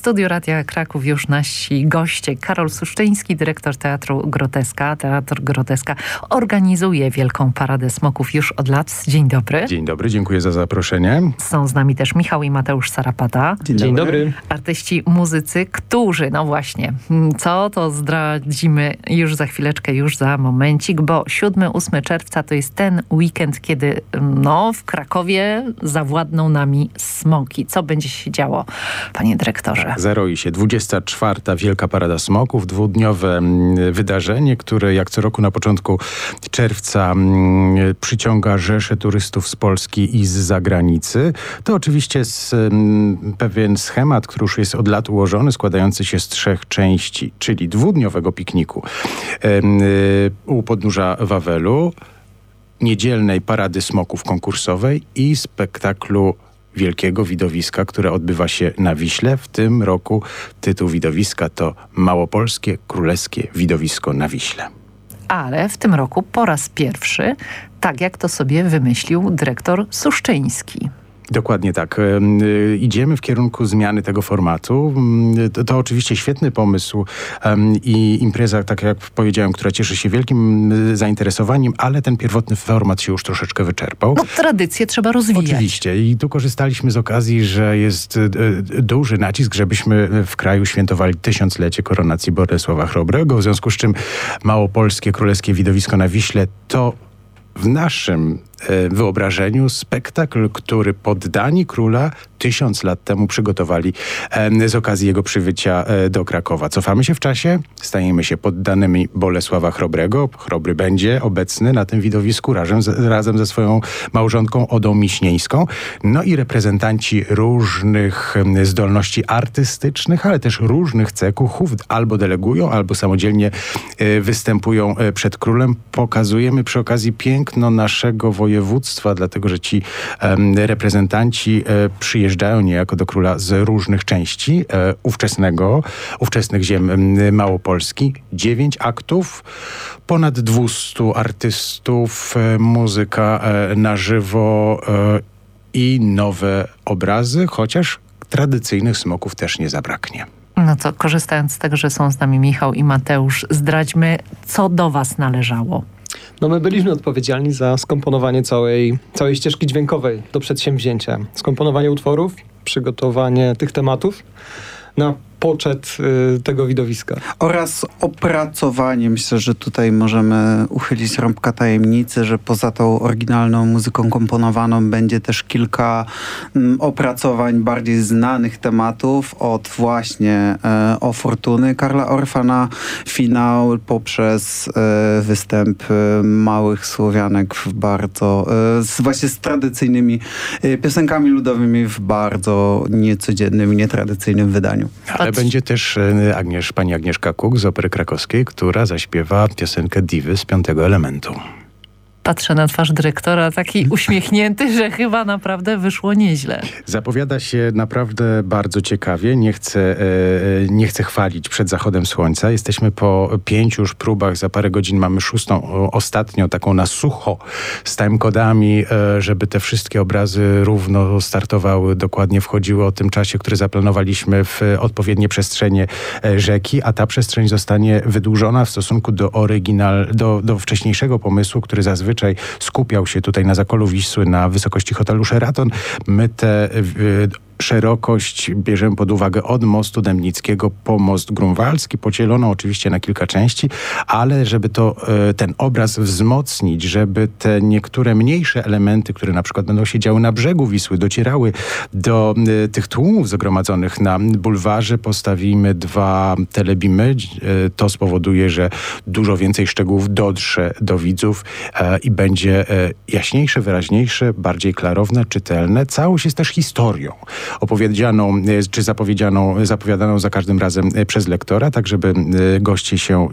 studiu Radia Kraków już nasi goście. Karol Suszczyński, dyrektor Teatru Groteska. Teatr Groteska organizuje Wielką Paradę Smoków już od lat. Dzień dobry. Dzień dobry, dziękuję za zaproszenie. Są z nami też Michał i Mateusz Sarapata. Dzień dobry. Artyści, muzycy, którzy, no właśnie, co to zdradzimy już za chwileczkę, już za momencik, bo 7-8 czerwca to jest ten weekend, kiedy w Krakowie zawładną nami smoki. Co będzie się działo, panie dyrektorze? Zaroi się 24. Wielka Parada Smoków, dwudniowe wydarzenie, które jak co roku na początku czerwca przyciąga rzesze turystów z Polski i z zagranicy. To oczywiście pewien schemat, który już jest od lat ułożony, składający się z 3 części, czyli dwudniowego pikniku u podnóża Wawelu, niedzielnej parady smoków konkursowej i spektaklu wielkiego widowiska, które odbywa się na Wiśle. W tym roku tytuł widowiska to Małopolskie Królewskie Widowisko na Wiśle. Ale w tym roku po raz pierwszy, tak jak to sobie wymyślił dyrektor Suszczyński. Dokładnie tak. Idziemy w kierunku zmiany tego formatu. To oczywiście świetny pomysł i impreza, tak jak powiedziałem, która cieszy się wielkim zainteresowaniem, ale ten pierwotny format się już troszeczkę wyczerpał. Tradycję trzeba rozwijać. Oczywiście. I tu korzystaliśmy z okazji, że jest duży nacisk, żebyśmy w kraju świętowali 1000-lecie koronacji Bolesława Chrobrego, w związku z czym Małopolskie Królewskie Widowisko na Wiśle to w naszym wyobrażeniu spektakl, który poddani króla 1000 lat temu przygotowali z okazji jego przybycia do Krakowa. Cofamy się w czasie, stajemy się poddanymi Bolesława Chrobrego. Chrobry będzie obecny na tym widowisku razem ze swoją małżonką Odą Miśnieńską. No i reprezentanci różnych zdolności artystycznych, ale też różnych cechów albo delegują, albo samodzielnie występują przed królem. Pokazujemy przy okazji piękno naszego województwa, dlatego że ci reprezentanci przyjeżdżają niejako do króla z różnych części ówczesnych ziem Małopolski. 9 aktów, ponad 200 artystów, muzyka na żywo i nowe obrazy, chociaż tradycyjnych smoków też nie zabraknie. No co, korzystając z tego, że są z nami Michał i Mateusz, zdradźmy, co do was należało. My byliśmy odpowiedzialni za skomponowanie całej ścieżki dźwiękowej do przedsięwzięcia. Skomponowanie utworów, przygotowanie tych tematów na poczet tego widowiska. Oraz opracowanie. Myślę, że tutaj możemy uchylić rąbka tajemnicy, że poza tą oryginalną muzyką komponowaną będzie też kilka opracowań bardziej znanych tematów, od właśnie O Fortuny Karla Orfa na finał, poprzez występ małych Słowianek w bardzo, właśnie z tradycyjnymi piosenkami ludowymi w bardzo niecodziennym, nietradycyjnym wydaniu. Ale będzie też pani Agnieszka Kuk z Opery Krakowskiej, która zaśpiewa piosenkę Diwy z 5. elementu. Patrzę na twarz dyrektora, taki uśmiechnięty, że chyba naprawdę wyszło nieźle. Zapowiada się naprawdę bardzo ciekawie. Nie chcę chwalić przed zachodem słońca. Jesteśmy po 5 już próbach. Za parę godzin mamy 6. ostatnią, taką na sucho, z timekodami, żeby te wszystkie obrazy równo startowały, dokładnie wchodziły o tym czasie, który zaplanowaliśmy w odpowiednie przestrzenie rzeki, a ta przestrzeń zostanie wydłużona w stosunku do wcześniejszego pomysłu, który zazwyczaj skupiał się tutaj na zakolu Wisły, na wysokości hotelu Sheraton. My tę szerokość bierzemy pod uwagę od mostu Dębnickiego po most Grunwaldzki, podzieloną oczywiście na kilka części, ale żeby ten obraz wzmocnić, żeby te niektóre mniejsze elementy, które na przykład będą się działy na brzegu Wisły, docierały do tych tłumów zgromadzonych na bulwarze, postawimy 2 telebimy. To spowoduje, że dużo więcej szczegółów dotrze do widzów i będzie jaśniejsze, wyraźniejsze, bardziej klarowne, czytelne. Całość jest też historią opowiedzianą czy zapowiadaną za każdym razem przez lektora, tak żeby goście się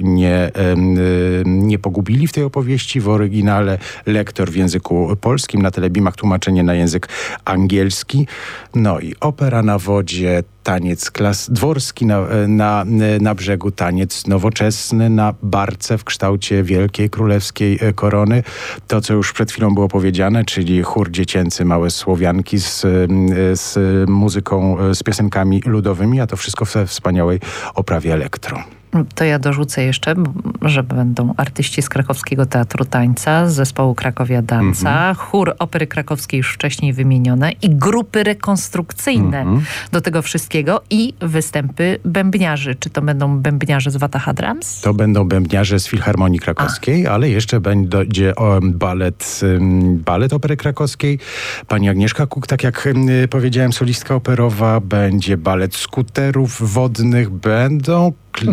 nie pogubili w tej opowieści. W oryginale lektor w języku polskim, na telebimach tłumaczenie na język angielski. No i Opera na wodzie taniec dworski na brzegu, taniec nowoczesny na barce w kształcie wielkiej królewskiej korony. To, co już przed chwilą było powiedziane, czyli chór dziecięcy Małe Słowianki z muzyką, z piosenkami ludowymi, a to wszystko we wspaniałej oprawie elektro. To ja dorzucę jeszcze, że będą artyści z Krakowskiego Teatru Tańca, z zespołu Krakowia Danca, chór Opery Krakowskiej już wcześniej wymienione i grupy rekonstrukcyjne do tego wszystkiego i występy bębniarzy. Czy to będą bębniarze z Wataha Drums? To będą bębniarze z Filharmonii Krakowskiej, ale jeszcze będzie balet Opery Krakowskiej. Pani Agnieszka Kuk, tak jak powiedziałem, solistka operowa, będzie balet skuterów wodnych, będą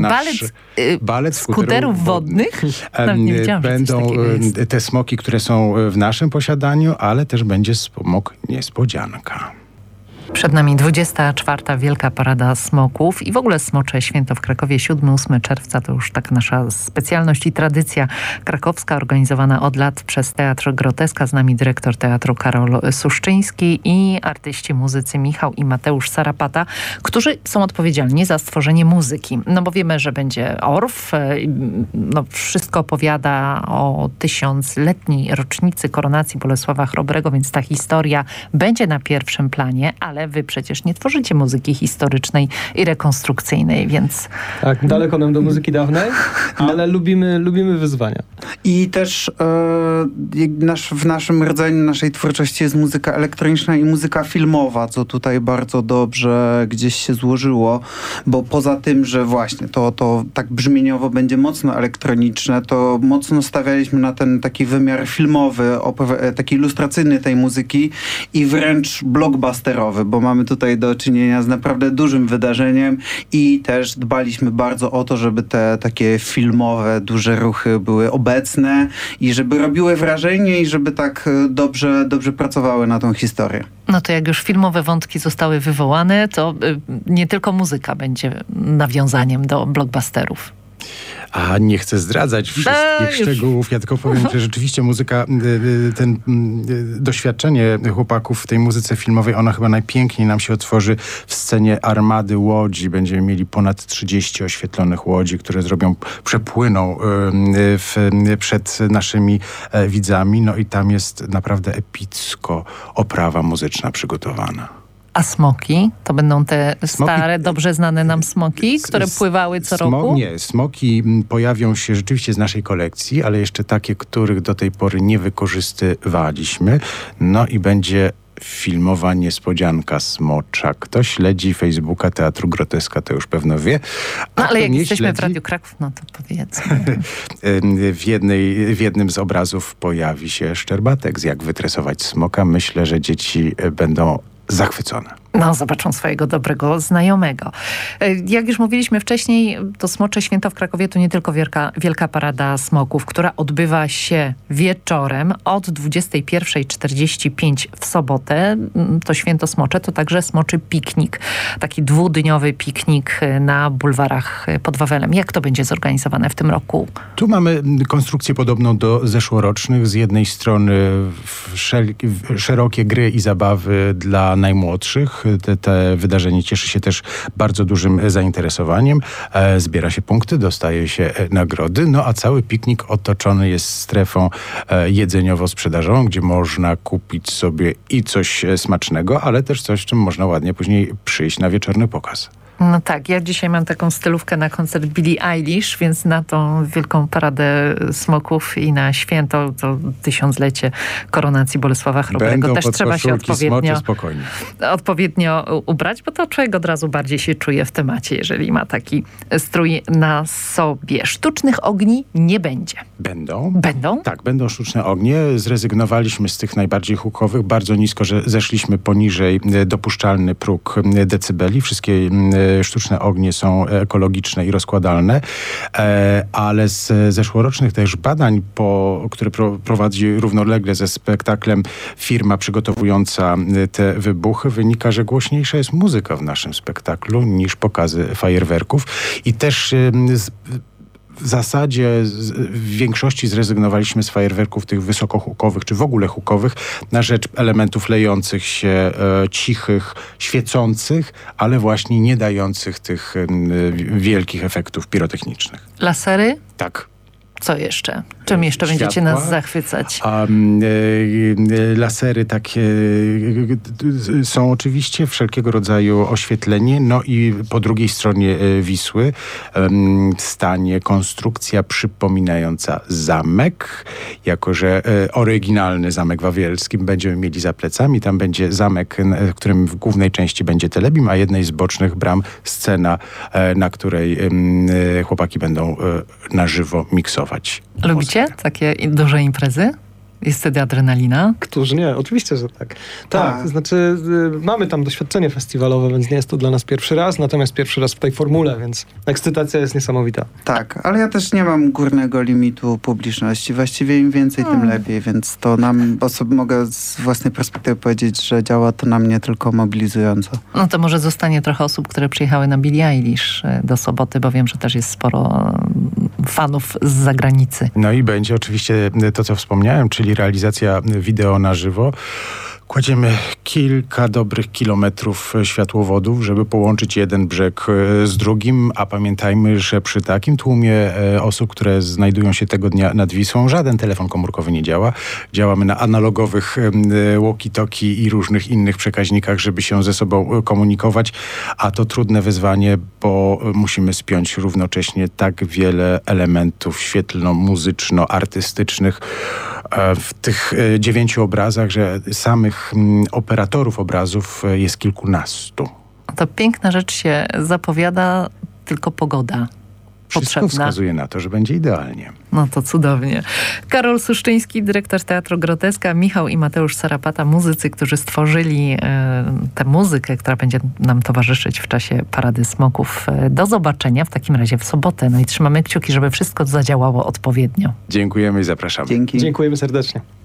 balet skuterów wodnych? Nie wiedziałam, będą te smoki, które są w naszym posiadaniu, ale też będzie smok niespodzianka. Przed nami 24. Wielka Parada Smoków i w ogóle Smocze Święto w Krakowie 7-8 czerwca to już tak nasza specjalność i tradycja krakowska, organizowana od lat przez Teatr Groteska. Z nami dyrektor teatru Karol Suszczyński i artyści muzycy Michał i Mateusz Sarapata, którzy są odpowiedzialni za stworzenie muzyki. No bo wiemy, że będzie Orff, no wszystko opowiada o 1000-letniej rocznicy koronacji Bolesława Chrobrego, więc ta historia będzie na pierwszym planie, ale wy przecież nie tworzycie muzyki historycznej i rekonstrukcyjnej, więc... Tak, daleko nam do muzyki dawnej, ale lubimy wyzwania. I też w naszym rdzeniu, naszej twórczości jest muzyka elektroniczna i muzyka filmowa, co tutaj bardzo dobrze gdzieś się złożyło, bo poza tym, że właśnie to tak brzmieniowo będzie mocno elektroniczne, to mocno stawialiśmy na ten taki wymiar filmowy, taki ilustracyjny tej muzyki i wręcz blockbusterowy, bo mamy tutaj do czynienia z naprawdę dużym wydarzeniem i też dbaliśmy bardzo o to, żeby te takie filmowe, duże ruchy były obecne i żeby robiły wrażenie i żeby tak dobrze pracowały na tą historię. No to jak już filmowe wątki zostały wywołane, to nie tylko muzyka będzie nawiązaniem do blockbusterów. A nie chcę zdradzać wszystkich szczegółów. Ja tylko powiem, że rzeczywiście muzyka, doświadczenie chłopaków w tej muzyce filmowej, ona chyba najpiękniej nam się otworzy w scenie Armady Łodzi. Będziemy mieli ponad 30 oświetlonych łodzi, które przepłyną przed naszymi widzami. No i tam jest naprawdę epicko oprawa muzyczna przygotowana. A smoki? To będą te stare, dobrze znane nam smoki, które pływały co roku? Nie, smoki pojawią się rzeczywiście z naszej kolekcji, ale jeszcze takie, których do tej pory nie wykorzystywaliśmy. No i będzie filmowa niespodzianka smocza. Kto śledzi Facebooka Teatru Groteska, to już pewno wie. No ale jak jesteśmy w Radiu Kraków, no to powiedzmy. W jednym z obrazów pojawi się szczerbatek, jak wytresować smoka. Myślę, że dzieci będą zachwycone. No, zobaczą swojego dobrego znajomego. Jak już mówiliśmy wcześniej, to Smocze Święto w Krakowie to nie tylko Wielka Parada Smoków, która odbywa się wieczorem od 21:45 w sobotę. To Święto Smocze to także Smoczy Piknik. Taki 2-dniowy piknik na bulwarach pod Wawelem. Jak to będzie zorganizowane w tym roku? Tu mamy konstrukcję podobną do zeszłorocznych. Z jednej strony szerokie gry i zabawy dla najmłodszych. Te wydarzenie cieszy się też bardzo dużym zainteresowaniem. Zbiera się punkty, dostaje się nagrody, no a cały piknik otoczony jest strefą jedzeniowo-sprzedażową, gdzie można kupić sobie i coś smacznego, ale też coś, czym można ładnie później przyjść na wieczorny pokaz. No tak, ja dzisiaj mam taką stylówkę na koncert Billie Eilish, więc na tą Wielką Paradę Smoków i na święto, to 1000-lecie koronacji Bolesława Chrobrego też trzeba się odpowiednio ubrać, bo to człowiek od razu bardziej się czuje w temacie, jeżeli ma taki strój na sobie. Sztucznych ogni nie będzie. Będą? Będą? Tak, będą sztuczne ognie. Zrezygnowaliśmy z tych najbardziej hukowych. Bardzo nisko, że zeszliśmy poniżej dopuszczalny próg decybeli. Wszystkie sztuczne ognie są ekologiczne i rozkładalne, ale z zeszłorocznych też badań, które prowadzi równolegle ze spektaklem firma przygotowująca te wybuchy, wynika, że głośniejsza jest muzyka w naszym spektaklu niż pokazy fajerwerków. I też w zasadzie w większości zrezygnowaliśmy z fajerwerków tych wysokohukowych, czy w ogóle hukowych, na rzecz elementów lejących się, cichych, świecących, ale właśnie nie dających tych wielkich efektów pirotechnicznych. Lasery? Tak. Co jeszcze? Czym jeszcze będziecie nas zachwycać? Lasery takie są oczywiście wszelkiego rodzaju oświetlenie, no i po drugiej stronie Wisły stanie konstrukcja przypominająca zamek, jako że oryginalny Zamek Wawelskim będziemy mieli za plecami. Tam będzie zamek, w którym w głównej części będzie telebim, a jednej z bocznych bram scena, na której chłopaki będą na żywo miksować. Lubicie takie duże imprezy? Jest wtedy adrenalina? Któż nie? Oczywiście, że tak. Tak, to znaczy mamy tam doświadczenie festiwalowe, więc nie jest to dla nas pierwszy raz, natomiast pierwszy raz w tej formule, więc ekscytacja jest niesamowita. Tak, ale ja też nie mam górnego limitu publiczności. Właściwie im więcej, tym lepiej, więc to nam, mogę z własnej perspektywy powiedzieć, że działa to na mnie tylko mobilizująco. No to może zostanie trochę osób, które przyjechały na Billie Eilish do soboty, bo wiem, że też jest sporo fanów z zagranicy. No i będzie oczywiście to, co wspomniałem, czyli realizacja wideo na żywo. Kładziemy kilka dobrych kilometrów światłowodów, żeby połączyć jeden brzeg z drugim, a pamiętajmy, że przy takim tłumie osób, które znajdują się tego dnia nad Wisłą, żaden telefon komórkowy nie działa. Działamy na analogowych walkie-talkie i różnych innych przekaźnikach, żeby się ze sobą komunikować, a to trudne wyzwanie, bo musimy spiąć równocześnie tak wiele elementów świetlno-muzyczno-artystycznych w tych 9 obrazach, że samych operatorów obrazów jest kilkunastu. To piękna rzecz się zapowiada, tylko pogoda Wszystko wskazuje na to, że będzie idealnie. No to cudownie. Karol Suszczyński, dyrektor Teatru Groteska, Michał i Mateusz Sarapata, muzycy, którzy stworzyli tę muzykę, która będzie nam towarzyszyć w czasie Parady Smoków. Do zobaczenia w takim razie w sobotę. No i trzymamy kciuki, żeby wszystko zadziałało odpowiednio. Dziękujemy i zapraszamy. Dzięki. Dziękujemy serdecznie.